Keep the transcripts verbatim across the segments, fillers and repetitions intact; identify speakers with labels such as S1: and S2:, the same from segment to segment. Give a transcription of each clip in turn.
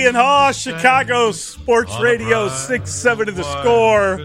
S1: Julian Haw, Chicago Sports Radio, six seven to the score.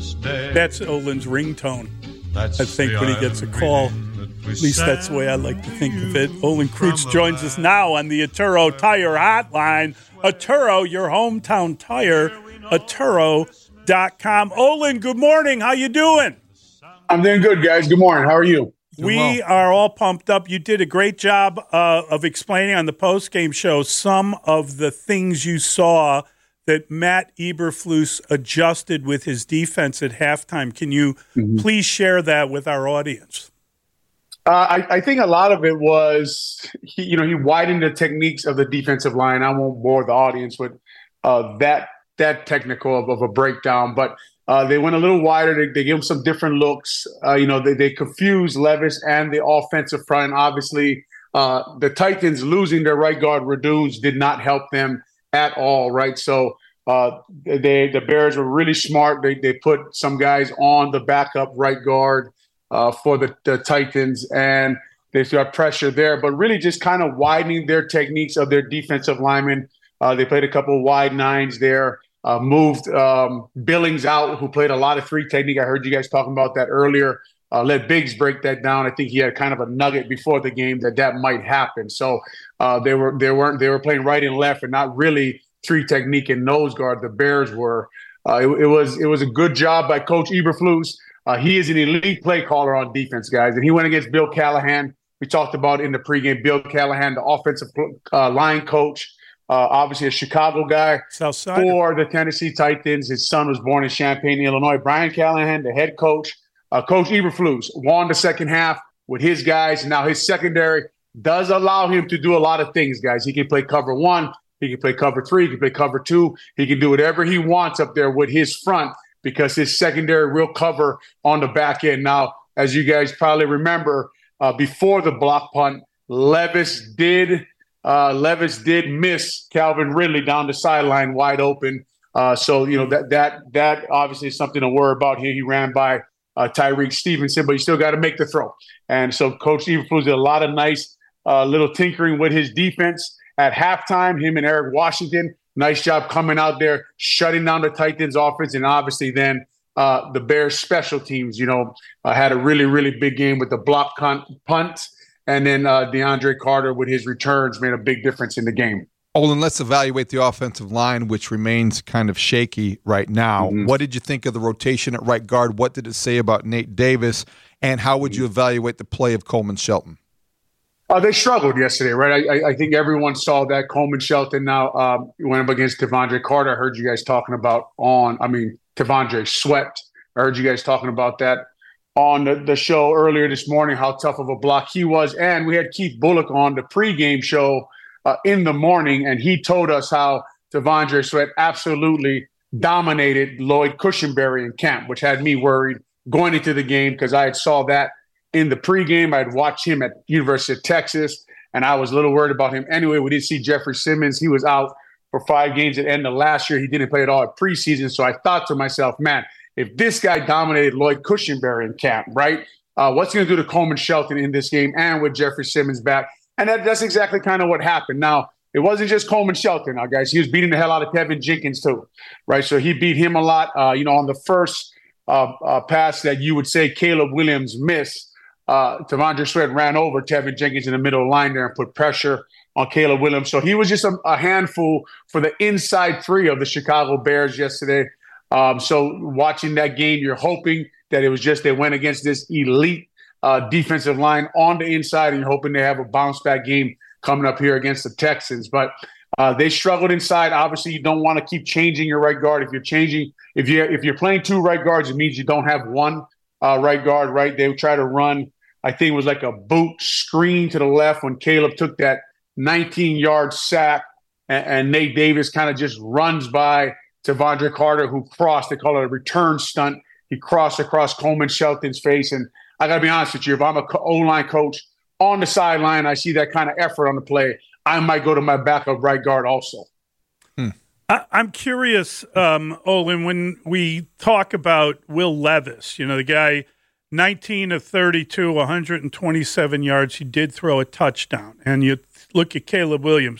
S1: That's Olin's ringtone, I think, when he gets a call. At least that's the way I like to think of it. Olin Kreutz joins us now on the Atturo Tire Hotline. Atturo, your hometown tire, Atturo dot com. Olin, good morning. How you doing?
S2: I'm doing good, guys. Good morning. How are you?
S1: We well. are all pumped up. You did a great job uh, of explaining on the post-game show some of the things you saw that Matt Eberflus adjusted with his defense at halftime. Can you mm-hmm. please share that with our audience?
S2: Uh, I, I think a lot of it was, he, you know, he widened the techniques of the defensive line. I won't bore the audience with uh, that that technical of, of a breakdown, but uh, they went a little wider. They, they gave him some different looks. Uh, you know, they, they confused Levis and the offensive front. Obviously, uh, the Titans losing their right guard, Raduns, did not help them at all, right? So uh, they the Bears were really smart. They they put some guys on the backup right guard uh, for the, the Titans, and they got pressure there, but really just kind of widening their techniques of their defensive linemen. Uh, they played a couple of wide nines there. Uh, moved um, Billings out, who played a lot of three technique. I heard you guys talking about that earlier. Uh, let Biggs break that down. I think he had kind of a nugget before the game that that might happen. So uh, they were they weren't they were playing right and left and not really three technique and nose guard. The Bears were. Uh, it, it was it was a good job by Coach Eberflus. Uh, he is an elite play caller on defense, guys, and he went against Bill Callahan. We talked about in the pregame. Bill Callahan, the offensive uh, line coach. Uh, obviously a Chicago guy for the Tennessee Titans. His son was born in Champaign, Illinois. Brian Callahan, the head coach. Uh, Coach Eberflus won the second half with his guys. Now his secondary does allow him to do a lot of things, guys. He can play cover one. He can play cover three. He can play cover two. He can do whatever he wants up there with his front because his secondary will cover on the back end. Now, as you guys probably remember, uh, before the block punt, Levis did – Uh, Levis did miss Calvin Ridley down the sideline wide open. Uh, so, you know, that that that obviously is something to worry about here. He ran by uh, Tyreek Stevenson, but you still got to make the throw. And so Coach Eberflus did a lot of nice uh, little tinkering with his defense at halftime. Him and Eric Washington, nice job coming out there, shutting down the Titans offense. And obviously then uh, the Bears special teams, you know, uh, had a really, really big game with the block punt. punt. And then uh, DeAndre Carter with his returns made a big difference in the game.
S3: Olin, let's evaluate the offensive line, which remains kind of shaky right now. Mm-hmm. What did you think of the rotation at right guard? What did it say about Nate Davis? And how would you evaluate the play of Coleman Shelton?
S2: Uh, they struggled yesterday, right? I, I think everyone saw that. Coleman Shelton now um, went up against Devondre Carter. I heard you guys talking about on, I mean, Devondre swept. I heard you guys talking about that on the, the show earlier this morning, how tough of a block he was. And we had Keith Bullock on the pregame show uh, in the morning, and he told us how Devondre Sweat absolutely dominated Lloyd Cushenberry in camp, which had me worried going into the game because I had saw that in the pregame. I'd watched him at University of Texas, and I was a little worried about him. Anyway, we didn't see Jeffrey Simmons. He was out for five games at the end of last year. He didn't play at all at preseason, so I thought to myself, man, if this guy dominated Lloyd Cushenberry in camp, right, uh, what's he going to do to Coleman Shelton in this game and with Jeffrey Simmons back? And that, that's exactly kind of what happened. Now, it wasn't just Coleman Shelton, now, guys. He was beating the hell out of Tevin Jenkins, too, right? So he beat him a lot. Uh, you know, on the first uh, uh, pass that you would say Caleb Williams missed, uh, Devondre Sweat ran over Tevin Jenkins in the middle of the line there and put pressure on Caleb Williams. So he was just a, a handful for the inside three of the Chicago Bears yesterday. Um, so watching that game, you're hoping that it was just they went against this elite uh, defensive line on the inside, and you're hoping they have a bounce back game coming up here against the Texans. But uh, they struggled inside. Obviously, you don't want to keep changing your right guard. If you're changing, if you if you're playing two right guards, it means you don't have one uh, right guard. Right? They would try to run. I think it was like a boot screen to the left when Caleb took that nineteen-yard sack, and, and Nate Davis kind of just runs by Devondre Carter, who crossed. They call it a return stunt. He crossed across Coleman Shelton's face. And I got to be honest with you, if I'm a O-line coach on the sideline, I see that kind of effort on the play, I might go to my backup right guard also.
S1: Hmm. I, I'm curious, um, Olin, when we talk about Will Levis, you know, the guy nineteen of thirty-two, one hundred twenty-seven yards. He did throw a touchdown. And you look at Caleb Williams,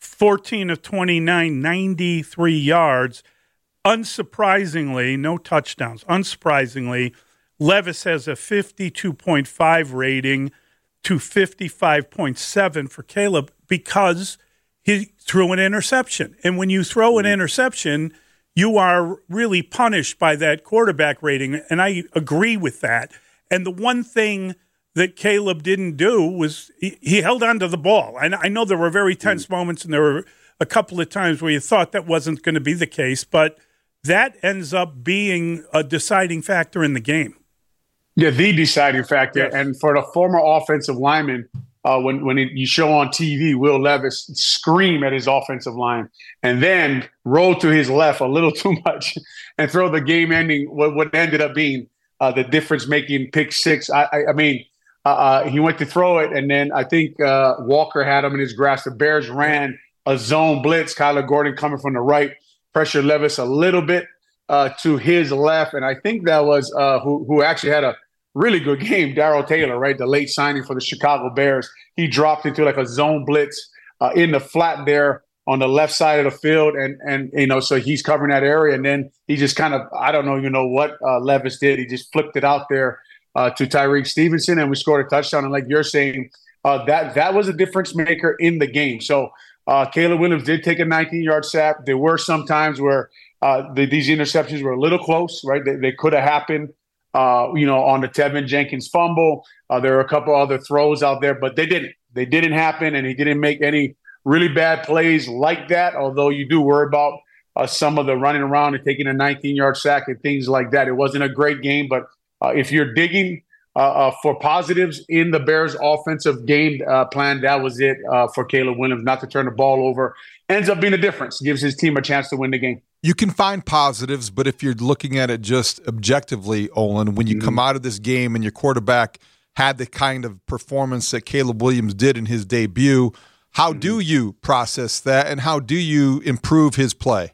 S1: fourteen of twenty-nine, ninety-three yards. Unsurprisingly, no touchdowns. Unsurprisingly, Levis has a fifty-two point five rating to fifty-five point seven for Caleb because he threw an interception. And when you throw an interception, you are really punished by that quarterback rating. And I agree with that. And the one thing that Caleb didn't do was he, he held on to the ball. And I know there were very tense mm. moments, and there were a couple of times where you thought that wasn't going to be the case, but that ends up being a deciding factor in the game.
S2: Yeah, the deciding factor. Yes. And for the former offensive lineman, uh, when, when it, you show on T V Will Levis scream at his offensive line and then roll to his left a little too much and throw the game-ending, what, what ended up being uh, the difference-making pick six. I, I, I mean, uh, uh, he went to throw it, and then I think uh, Walker had him in his grasp. The Bears ran a zone blitz. Kyler Gordon coming from the right, pressured Levis a little bit uh, to his left, and I think that was uh, who, who actually had a really good game, Darrell Taylor, right, the late signing for the Chicago Bears. He dropped into like a zone blitz uh, in the flat there on the left side of the field, and, and you know, so he's covering that area, and then he just kind of, I don't know even know what uh, Levis did. He just flipped it out there uh, to Tyreek Stevenson, and we scored a touchdown. And like you're saying, uh, that that was a difference maker in the game. So uh, Caleb Williams did take a nineteen-yard sack. There were some times where uh, the, these interceptions were a little close, right? They, they could have happened, uh, you know, on the Tevin Jenkins fumble. Uh, there were a couple other throws out there, but they didn't. They didn't happen, and he didn't make any really bad plays like that, although you do worry about uh, some of the running around and taking a nineteen-yard sack and things like that. It wasn't a great game, but uh, if you're digging uh, uh, for positives in the Bears' offensive game uh, plan, that was it uh, for Caleb Williams, not to turn the ball over. Ends up being a difference, gives his team a chance to win the game.
S3: You can find positives, but if you're looking at it just objectively, Olin, when you mm-hmm. come out of this game and your quarterback had the kind of performance that Caleb Williams did in his debut, how mm-hmm. do you process that, and how do you improve his play?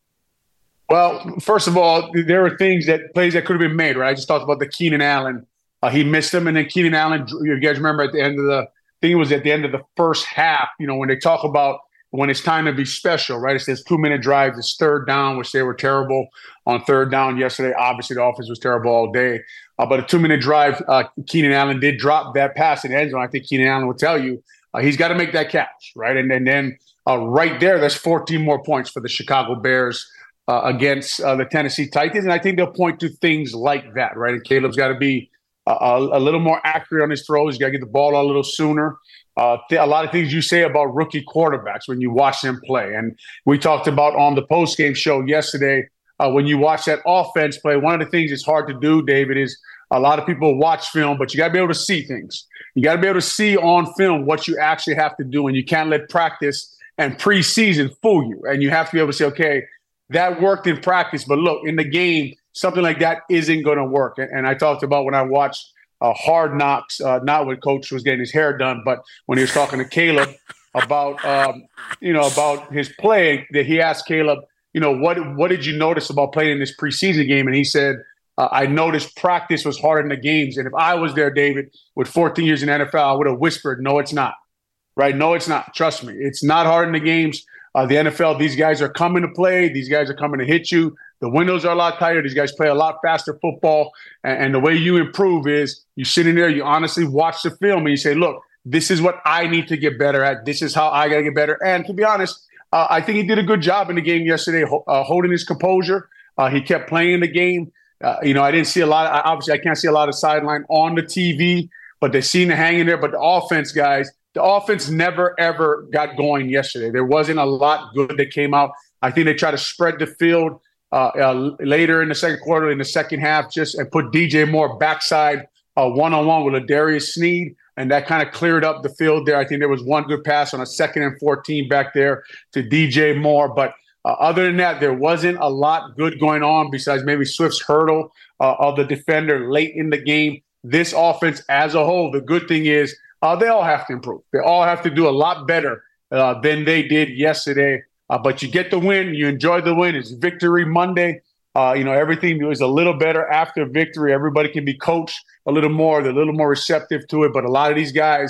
S2: Well, first of all, there were things that plays that could have been made, right? I just talked about the Keenan Allen. Uh, he missed him, and then Keenan Allen, you guys remember at the end of the, I think it was at the end of the first half, you know, when they talk about when it's time to be special, right? It says two-minute drives, it's third down, which they were terrible on third down yesterday. Obviously, the offense was terrible all day. Uh, but a two-minute drive, uh, Keenan Allen did drop that pass in the end zone. I think Keenan Allen will tell you uh, he's got to make that catch, right? And, and then uh, right there, that's fourteen more points for the Chicago Bears uh, against uh, the Tennessee Titans. And I think they'll point to things like that, right? And Caleb's got to be uh, a, a little more accurate on his throws. He's got to get the ball out a little sooner. Uh, th- a lot of things you say about rookie quarterbacks when you watch them play. And we talked about on the postgame show yesterday, uh, when you watch that offense play, one of the things it's hard to do, David, is a lot of people watch film, but you got to be able to see things. You got to be able to see on film what you actually have to do, and you can't let practice and preseason fool you. And you have to be able to say, okay, that worked in practice, but look, in the game, something like that isn't going to work. And, and I talked about when I watched Uh, Hard Knocks, uh, not when Coach was getting his hair done, but when he was talking to Caleb about, um, you know, about his play, that he asked Caleb, you know, what what did you notice about playing in this preseason game? And he said, uh, I noticed practice was harder than the games. And if I was there, David, with fourteen years in the N F L, I would have whispered, no, it's not. Right? No, it's not. Trust me. It's not hard in the games. Uh, the N F L, these guys are coming to play. These guys are coming to hit you. The windows are a lot tighter. These guys play a lot faster football. And, and the way you improve is you sit in there, you honestly watch the film, and you say, look, this is what I need to get better at. This is how I got to get better. And to be honest, uh, I think he did a good job in the game yesterday, ho- uh, holding his composure. Uh, he kept playing the game. Uh, you know, I didn't see a lot. Of, obviously, I can't see a lot of sideline on the T V, but they seem to hang in there. But the offense, guys, the offense never, ever got going yesterday. There wasn't a lot good that came out. I think they tried to spread the field Uh, uh, later in the second quarter, in the second half, just and put D J Moore backside uh, one-on-one with Ladarius Sneed, and that kind of cleared up the field there. I think there was one good pass on a second and fourteen back there to D J Moore. But uh, other than that, there wasn't a lot good going on besides maybe Swift's hurdle uh, of the defender late in the game. This offense as a whole, the good thing is uh, they all have to improve. They all have to do a lot better uh, than they did yesterday. Uh, but you get the win. You enjoy the win. It's Victory Monday. Uh, you know, everything is a little better after victory. Everybody can be coached a little more. They're a little more receptive to it. But a lot of these guys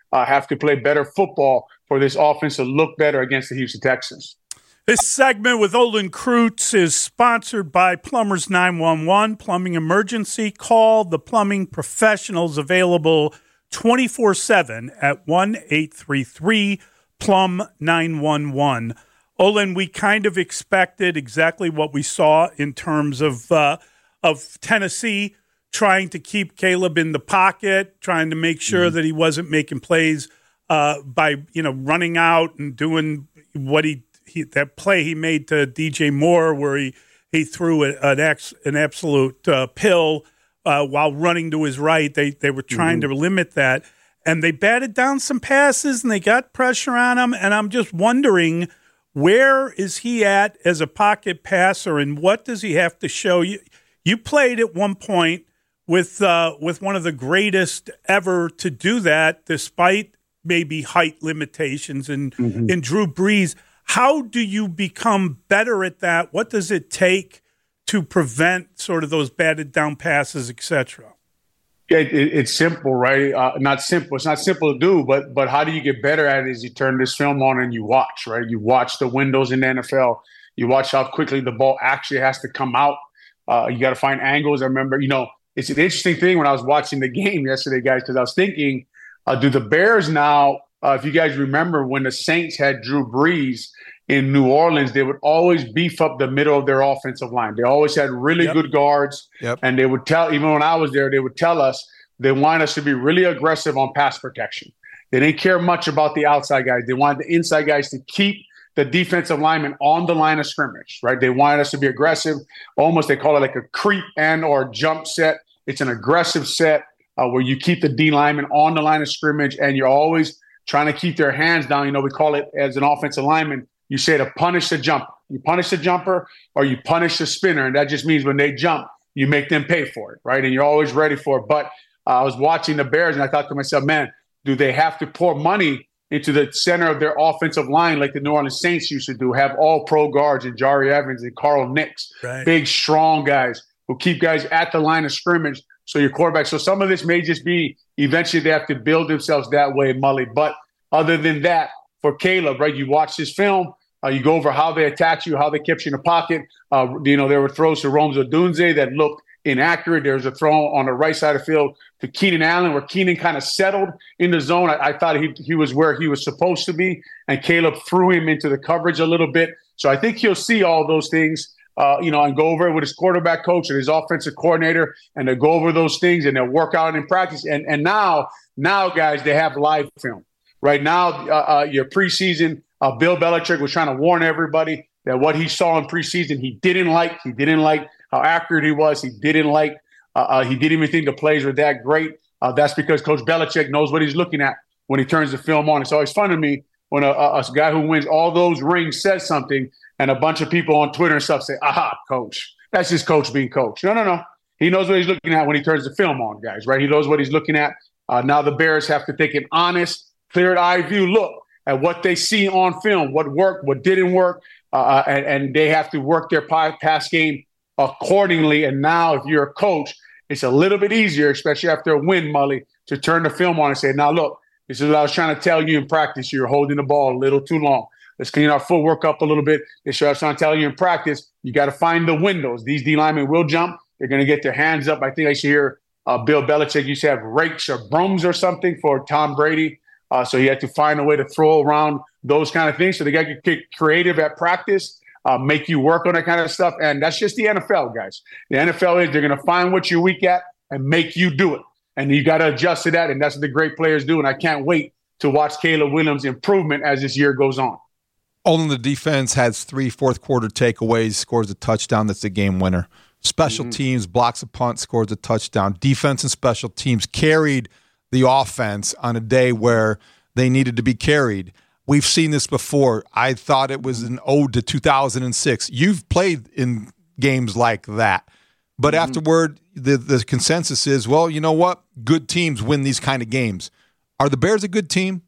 S2: uh, have to play better football for this offense to look better against the Houston Texans.
S1: This segment with Olin Kreutz is sponsored by Plumbers nine one one, Plumbing Emergency. Call the plumbing professionals, available twenty-four seven at one eight three three plumb nine one one. Olin, we kind of expected exactly what we saw in terms of uh, of Tennessee trying to keep Caleb in the pocket, trying to make sure mm-hmm. that he wasn't making plays uh, by you know running out and doing what he. He, that play he made to D J Moore where he, he threw a, an ex, an absolute uh, pill uh, while running to his right. They they were trying mm-hmm. to limit that, and they batted down some passes and they got pressure on him. And I'm just wondering, where is he at as a pocket passer, and what does he have to show? You you played at one point with uh, with one of the greatest ever to do that, despite maybe height limitations, and mm-hmm. in Drew Brees. How do you become better at that? What does it take to prevent sort of those batted down passes, et cetera?
S2: Yeah, it, it's simple, right? Uh, not simple. It's not simple to do, but but how do you get better at it is you turn this film on and you watch, right? You watch the windows in the N F L. You watch how quickly the ball actually has to come out. Uh, you got to find angles. I remember, you know, it's an interesting thing when I was watching the game yesterday, guys, because I was thinking, uh, do the Bears now, uh, if you guys remember when the Saints had Drew Brees in New Orleans, they would always beef up the middle of their offensive line. They always had really yep. good guards. Yep. And they would tell, even when I was there, they would tell us they want us to be really aggressive on pass protection. They didn't care much about the outside guys. They wanted the inside guys to keep the defensive linemen on the line of scrimmage, right? They wanted us to be aggressive. Almost, they call it like a creep and or jump set. It's an aggressive set uh, where you keep the D linemen on the line of scrimmage, and you're always trying to keep their hands down. You know, we call it, as an offensive lineman, you say to punish the jumper. You punish the jumper or you punish the spinner, and that just means when they jump, you make them pay for it, right? And you're always ready for it. But uh, I was watching the Bears, and I thought to myself, man, do they have to pour money into the center of their offensive line like the New Orleans Saints used to do, have all pro guards and Jari Evans and Carl Nix, right. Big, strong guys who keep guys at the line of scrimmage so your quarterback. So some of this may just be eventually they have to build themselves that way, Mully. But other than that, for Caleb, right, you watch this film, uh, you go over how they attacked you, how they kept you in the pocket. Uh, you know, there were throws to Rome Odunze that looked inaccurate. There was a throw on the right side of the field to Keenan Allen where Keenan kind of settled in the zone. I, I thought he he was where he was supposed to be, and Caleb threw him into the coverage a little bit. So I think he'll see all those things, uh, you know, and go over it with his quarterback coach and his offensive coordinator, and they'll go over those things and they'll work out in practice. And and now, now guys, they have live film. Right now, uh, uh, your preseason, uh, Bill Belichick was trying to warn everybody that what he saw in preseason he didn't like. He didn't like how accurate he was. He didn't like uh, – uh, he didn't even think the plays were that great. Uh, that's because Coach Belichick knows what he's looking at when he turns the film on. It's always fun to me when a, a, a guy who wins all those rings says something and a bunch of people on Twitter and stuff say, aha, Coach. That's just Coach being Coach. No, no, no. He knows what he's looking at when he turns the film on, guys, right? He knows what he's looking at. Uh, now the Bears have to take an honest – clear eye view look at what they see on film, what worked, what didn't work, uh, and, and they have to work their pass game accordingly. And now if you're a coach, it's a little bit easier, especially after a win, Mully, to turn the film on and say, now look, this is what I was trying to tell you in practice. You're holding the ball a little too long. Let's clean our footwork up a little bit. This is what I was trying to tell you in practice. You got to find the windows. These D linemen will jump. They're going to get their hands up. I think I should hear uh, Bill Belichick used to have rakes or brooms or something for Tom Brady. Uh, so he had to find a way to throw around those kind of things. So they got to get creative at practice, uh, make you work on that kind of stuff. And that's just the N F L, guys. The N F L is they're going to find what you're weak at and make you do it. And you got to adjust to that. And that's what the great players do. And I can't wait to watch Caleb Williams' improvement as this year goes on.
S3: Olin, the defense has three fourth quarter takeaways, scores a touchdown. That's the game winner. Special mm-hmm. teams, blocks a punt, scores a touchdown. Defense and special teams carried the offense on a day where they needed to be carried. We've seen this before. I thought it was an ode to two thousand six. You've played in games like that. But mm-hmm. afterward, the, the consensus is, well, you know what? Good teams win these kind of games. Are the Bears a good team?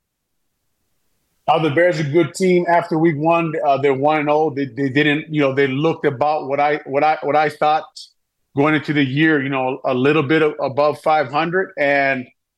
S2: Are the Bears a good team after week one? Uh, they're one and oh. They, they didn't, you know, they looked about what I what I what I thought going into the year, you know, a little bit of, above five hundred. And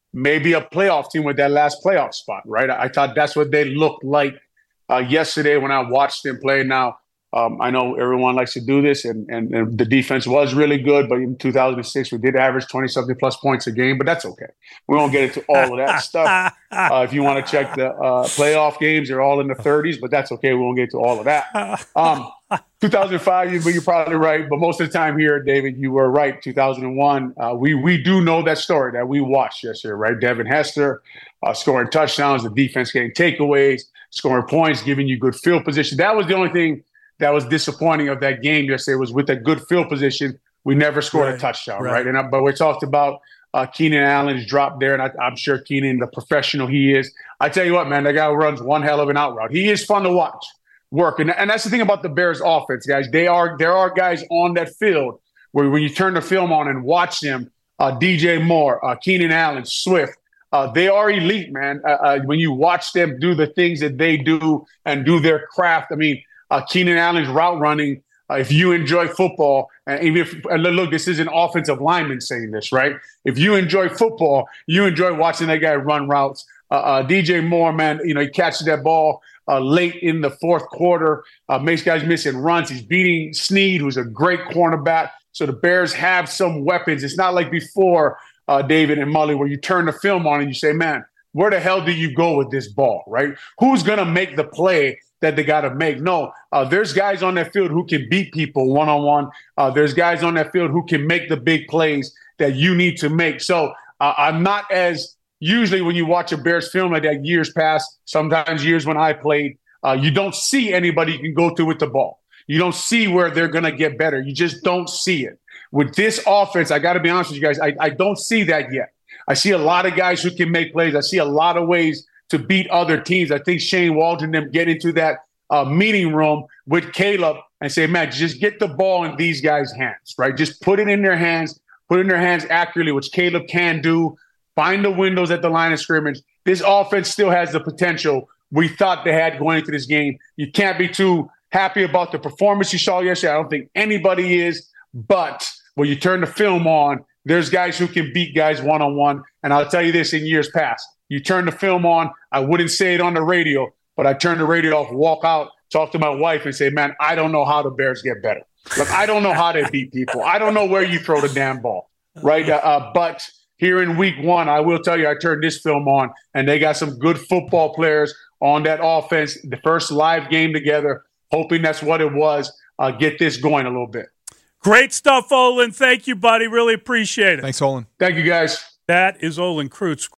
S2: maybe a playoff team with that last playoff spot, right? I, I thought that's what they looked like uh, yesterday when I watched them play. Now, um, I know everyone likes to do this, and, and, and the defense was really good, but in two thousand six, we did average twenty-something plus points a game, but that's okay. We won't get into all of that stuff. Uh, if you want to check the uh, playoff games, they're all in the thirties, but that's okay. We won't get to all of that. Um, two thousand five, you, you're probably right, but most of the time here, David, you were right. two thousand one, uh, we we do know that story that we watched yesterday, right? Devin Hester uh, scoring touchdowns, the defense getting takeaways, scoring points, giving you good field position. That was the only thing that was disappointing of that game yesterday, was with that good field position, we never scored right, a touchdown, right? right? And I, but we talked about uh, Keenan Allen's drop there, and I, I'm sure Keenan, the professional he is, I tell you what, man, that guy runs one hell of an out route. He is fun to watch work, and, and that's the thing about the Bears offense, guys. They are there are guys on that field where when you turn the film on and watch them, uh, D J Moore, uh, Keenan Allen, Swift, uh, they are elite, man. Uh, uh, when you watch them do the things that they do and do their craft, I mean, Uh, Keenan Allen's route running, uh, if you enjoy football, and even if, and look, this is an offensive lineman saying this, right? If you enjoy football, you enjoy watching that guy run routes. Uh, uh, D J Moore, man, you know, he catches that ball uh, late in the fourth quarter, uh, makes guys missing runs. He's beating Snead, who's a great cornerback. So the Bears have some weapons. It's not like before, uh, David and Mully, where you turn the film on and you say, man, where the hell do you go with this ball, right? Who's going to make the play that they got to make? No, uh, there's guys on that field who can beat people one-on-one. Uh, there's guys on that field who can make the big plays that you need to make. So uh, I'm not as usually when you watch a Bears film like that years past, sometimes years when I played, uh, you don't see anybody you can go to with the ball. You don't see where they're going to get better. You just don't see it. With this offense, I got to be honest with you guys, I, I don't see that yet. I see a lot of guys who can make plays. I see a lot of ways to beat other teams. I think Shane Waldron and them get into that uh, meeting room with Caleb and say, man, just get the ball in these guys' hands, right? Just put it in their hands, put it in their hands accurately, which Caleb can do. Find the windows at the line of scrimmage. This offense still has the potential we thought they had going into this game. You can't be too happy about the performance you saw yesterday. I don't think anybody is. But when you turn the film on, there's guys who can beat guys one-on-one. And I'll tell you this, in years past, you turn the film on, I wouldn't say it on the radio, but I turn the radio off, walk out, talk to my wife and say, man, I don't know how the Bears get better. Look, I don't know how they beat people. I don't know where you throw the damn ball, right? Uh, but here in week one, I will tell you, I turned this film on, and they got some good football players on that offense. The first live game together, hoping that's what it was. Uh, get this going a little bit.
S1: Great stuff, Olin. Thank you, buddy. Really appreciate it.
S3: Thanks, Olin.
S2: Thank you, guys.
S1: That is Olin Kreutz.